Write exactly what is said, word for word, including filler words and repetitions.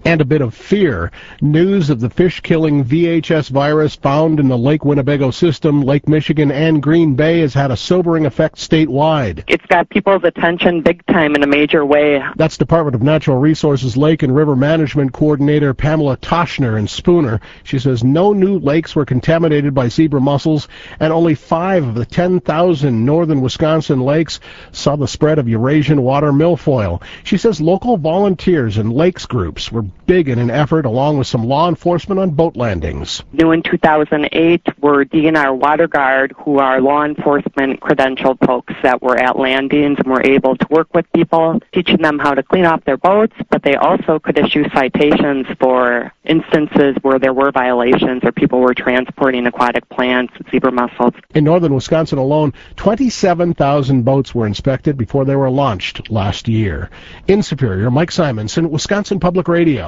and a bit of fear. News of the fish-killing V H S virus found in the Lake Winnebago system, Lake Michigan, and Green Bay has had a sobering effect statewide. It's got people's attention big time in a major way. That's Department of Natural Resources Lake and River Management Coordinator Pamela Toshner in Spooner. She says no new lakes were contaminated by zebra mussels, and only five of the ten thousand northern Wisconsin lakes saw the spread of Eurasian water milfoil. She says local volunteers and lakes groups were big in an effort, along with some law enforcement on boat landings. New in two thousand eight were D N R Water Guard, who are law enforcement credentialed folks that were at landings and were able to work with people, teaching them how to clean off their boats, but they also could issue citations for instances where there were violations or people were transporting aquatic plants, zebra mussels. In northern Wisconsin alone, twenty-seven thousand boats were inspected before they were launched last year. In Superior, Mike Simonson, Wisconsin Public Radio.